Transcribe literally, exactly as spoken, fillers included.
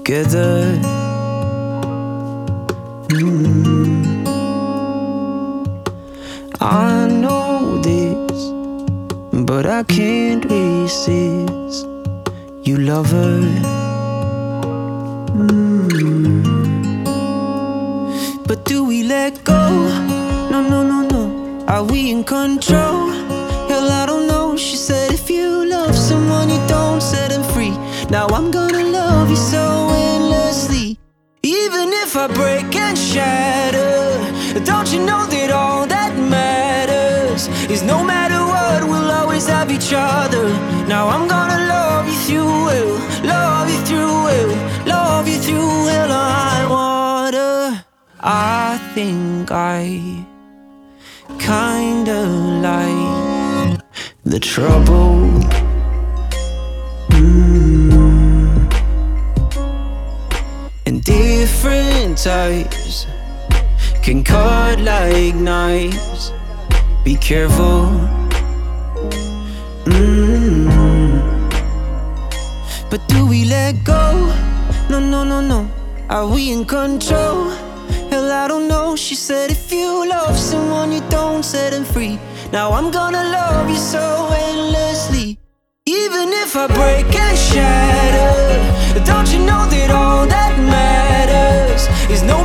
together. mm. I know this, but I can't resist you, lover. mm. But do we let go? No, no, no, no. Are we in control? Hell, I don't know. She said if you love someone, you don't set them free. Now I'm gonna love you so endlessly, even if I break and shatter. Don't you know that all that matters is no matter what, we'll always have each other. Now I'm gonna love you through hell, love you through hell, love you through hell or high water. I think I kinda like the trouble. mm. And different types can cut like knives. Be careful. mm. But do we let go? No, no, no, no. Are we in control? Hell, I don't know. She said if you love someone, you don't set them free. Now I'm gonna love you so endlessly, even if I break and shatter. Don't you know that all that matters is no